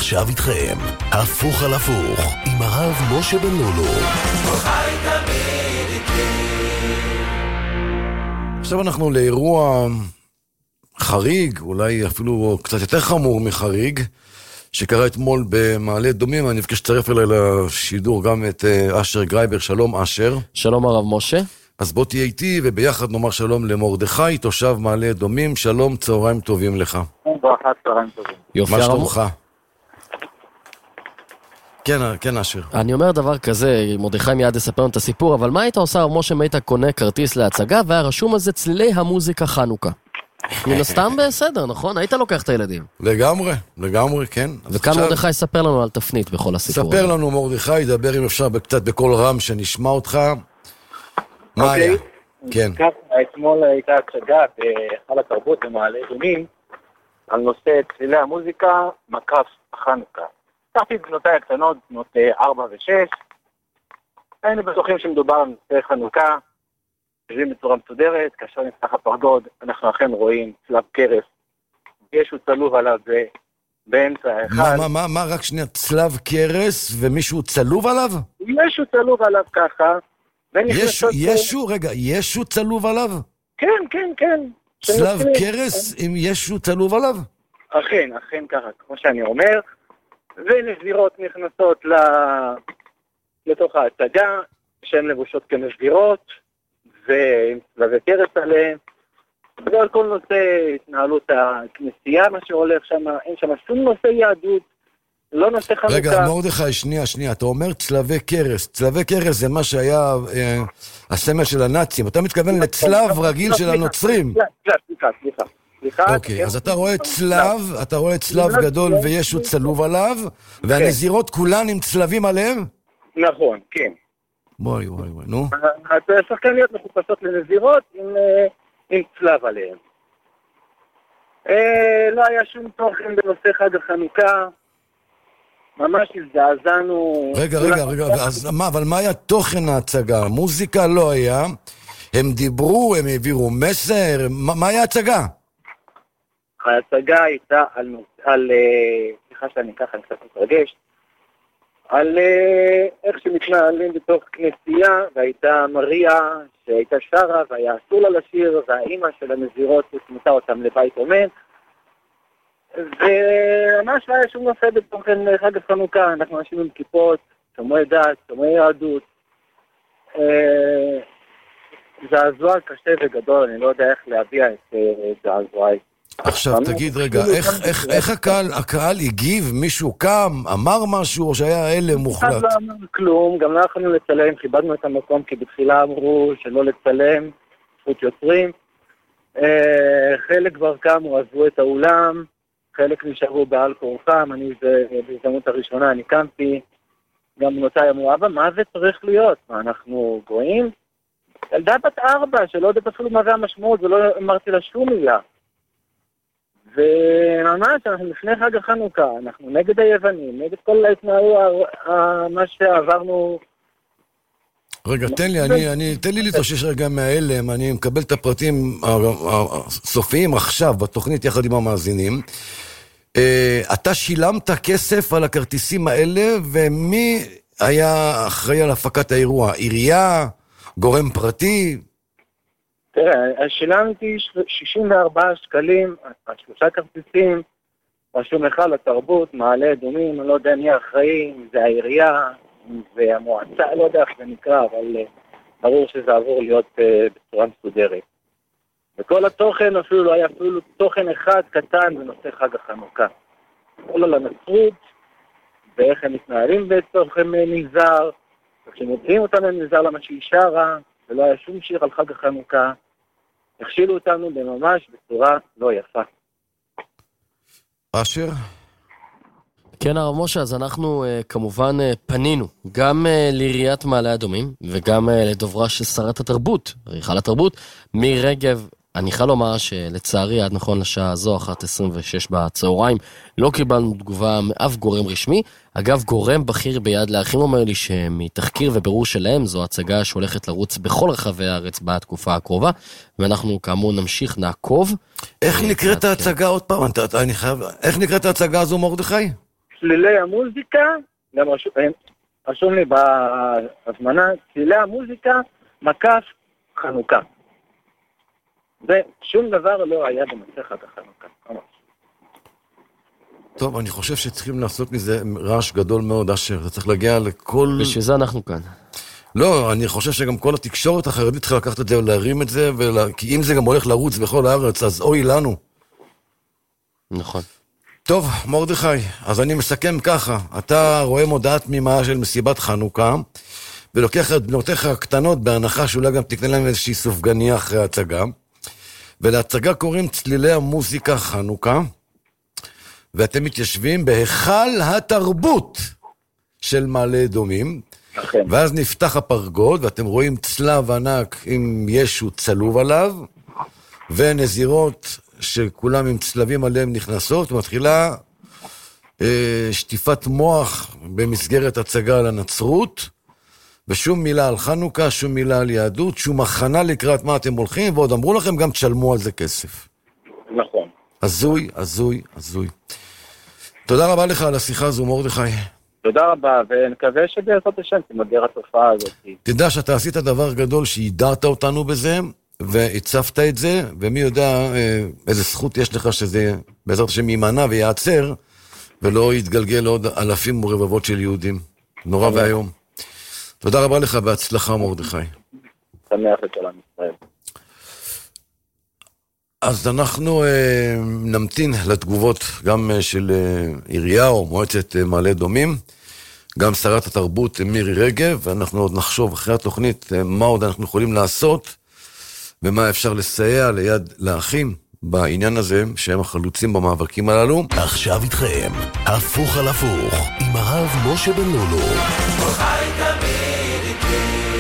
ועכשיו איתכם, הפוך על הפוך, עם הרב משה בן לולו. חי תמיד איתי. עכשיו אנחנו לאירוע חריג, אולי אפילו קצת יותר חמור מחריג, שקרה אתמול במעלה אדומים. אני מבקש שתצטרף אליי לשידור גם את אשר גרייבר. שלום אשר. שלום הרב משה. אז בוא תהיה איתי וביחד נאמר שלום למרדכי, תושב מעלה אדומים. שלום, צהריים טובים לך. ברכה, צהריים טובים. יופי, מה שלומך? כן אשר. אני אומר דבר כזה, מרדכי מיד יספר לנו את הסיפור, אבל מה היית עושה הרב משה אם היית קונה כרטיס להצגה והיה רשום על זה צלילי המוזיקה חנוכה? מן הסתם בסדר, נכון? היית לוקח את הילדים. לגמרי, כן. וכאן מרדכי יספר לנו על תפנית בכל הסיפור. ספר לנו מרדכי, דבר אם אפשר קצת בקול רם שנשמע אותך. מה היה? כן. אתמול הייתה הצגה בהיכל התרבות במעלה אדומים על נושא צלילי המוזיקה מקף חנוכה. לקחתי את בנותיי הקטנות, בנות 4 ו-6. היינו בטוחים שמדובר על נושא חנוכה, יושבים בצורה מסודרת, כאשר נפתח הפרגוד, אנחנו אכן רואים צלב קרס, ישו צלוב עליו באמצע האחד. מה, רק שנייה, צלב קרס ומישהו צלוב עליו? ישו צלוב עליו ככה. ישו צלוב עליו? כן. צלב קרס עם ישו צלוב עליו? אכן ככה, כמו שאני אומר. ונזירות נכנסות לתוך ההצגה, שהן לבושות כנזירות, ועם צלבי קרס עליהן, ועל כל נושא התנהלות הכנסייה, מה שהולך שם, אין שם שום נושא יהדות, לא נושא חנוכה. רגע, מרדכי, שנייה, אתה אומר צלבי קרס. צלבי קרס זה מה שהיה הסמל של הנאצים. אתה מתכוון לצלב רגיל של הנוצרים. סליחה. אוקיי, אז אתה רואה צלב גדול וישו צלוב עליו, והנזירות כולן עם צלבים עליהם? נכון, כן. בואי, נו. השחקניות מחופשות לנזירות עם צלב עליהם. לא היה שום תוכן בנושא חג החנוכה, ממש הזדעזענו. רגע, אבל מה היה תוכן ההצגה? מוזיקה לא היה, הם דיברו, הם העבירו מסר, מה היה הצגה? ההצגה הייתה על סליחה שאני ככה, אני קצת מתרגש, על איך שמתנהלים בתוך כנסייה, והייתה מריה שהייתה שרה, והיה אסור לה לשיר, והאימא של הנזירות התמתה אותם לבית אומן, וממש לא היה שום נושא בתוכן חג החנוכה. אנחנו אנשים עם כיפות, שומרי דת, שומרי יהדות, זעזוע קשה וגדול, אני לא יודע איך להביע את זעזועי. עכשיו תגיד רגע, איך הקהל הגיב? מישהו קם, אמר משהו, או שהיה הלם מוחלט? לא אמר כלום, גם לא יכולנו לצלם, כיבדנו את המקום, כי בתחילה אמרו שלא לצלם, זכות יוצרים. חלק כבר קמו, עזבו את האולם, חלק נשארו בעל כורחם. אני בהזדמנות הראשונה, אני קמתי, גם בנותיי אמרו, אבא, מה זה צריך להיות? מה, אנחנו גויים? ילדה בת 4, שלא יודעת אפילו מה זה המשמעות, ולא אמרתי לה שום מילה. וממש אנחנו לפני חג החנוכה, אנחנו נגד היוונים, נגד כל ההתנהלות, מה שעברנו. רגע, תן לי להתאושש רגע מההלם, אני מקבל את הפרטים הסופיים עכשיו בתוכנית יחד עם המאזינים. אתה שילמת כסף על הכרטיסים האלה, ומי היה אחראי על הפקת האירוע? עירייה? גורם פרטי? תראה, שילמתי 64 שקלים, 3 כרטיסים, רשום לך לתרבות, מעלה אדומים, אני לא יודע מי האחראי, זה העירייה והמועצה, לא יודע איך זה נקרא, אבל ברור שזה עבור להיות בצורה מסודרת. וכל התוכן אפילו לא היה אפילו תוכן אחד קטן בנושא חג החנוכה. כל על הנצרות, ואיך הם מתנהלים בתוך מנזר, וכשמוציאים אותם למנזר למה שהיא שרה, ולא היה שום שיר על חג החנוכה, הכשילו אותנו בממש בצורה לא יפה. אשר? כן הרב משה, אז אנחנו כמובן פנינו גם לעיריית מעלה אדומים, וגם לדוברה של שרת התרבות, היכל התרבות, מירי רגב. אני חייב לומר שלצערי עד נכון לשעה הזו, 1:26 בצהריים, לא קיבלנו תגובה מאף גורם רשמי. אגב, גורם בכיר ביד לאחים אומר לי שמתחקיר ובירור שלהם, זו הצגה שהולכת לרוץ בכל רחבי הארץ בתקופה הקרובה, ואנחנו כאמור נמשיך, נעקוב. איך נקראת ההצגה עוד פעם? איך נקראת ההצגה הזו, מרדכי? צלילי המוזיקה, גם רשום לי בהזמנה, צלילי המוזיקה, מקף חנוכה. ושום דבר לא היה במסכת החנוכה. טוב, אני חושב שצריכים לעשות מזה רעש גדול מאוד, אשר. אתה צריך להגיע לכל... בשביל זה אנחנו כאן. לא, אני חושב שגם כל התקשורת החרדית צריכה לקחת את זה ולהרים את זה, כי אם זה גם הולך לרוץ בכל הארץ, אז אוי לנו. נכון. טוב, מרדכי, אז אני מסכם ככה. אתה רואה מודעת תמימה של מסיבת חנוכה, ולוקח את בנותיך הקטנות בהנחה שאולי גם תקנה להם איזושהי סופגניה אחרי ההצגה, ולהצגה קוראים צלילי המוזיקה חנוכה, ואתם מתיישבים בהיכל התרבות של מעלה אדומים, ואז נפתח הפרגוד, ואתם רואים צלב ענק עם ישו צלוב עליו, ונזירות שכולם עם צלבים עליהם נכנסות, ומתחילה שטיפת מוח במסגרת הצגה על הנצרות, ושום מילה על חנוכה, שום מילה על יהדות, שום הכנה לקראת מה אתם הולכים, ועוד אמרו לכם גם תשלמו על זה כסף. נכון. הזוי, הזוי, הזוי. תודה רבה לך על השיחה הזו, מרדכי. תודה רבה, ונקווה שבעזרת השם תימגר התופעה הזאת. תדע שאתה עשית דבר גדול שהידרת אותנו בזה, והצפת את זה, ומי יודע איזה זכות יש לך שזה בעזרת השם יימנע ויעצר, ולא יתגלגל עוד אלפים ורבבות של יהודים. נורא והיום. תודה רבה לך, בהצלחה מרדכי. שמח לשלום ישראל. אז אנחנו נמתין לתגובות גם של עירייה או מועצת מעלה אדומים, גם שרת התרבות מירי רגב, ואנחנו עוד נחשוב אחרי התוכנית מה עוד אנחנו יכולים לעשות, ומה אפשר לסייע ליד לאחים בעניין הזה, שהם החלוצים במאבקים הללו. עכשיו איתכם, הפוך על הפוך, עם הרב משה בן לולו. כל חי תמיד איתי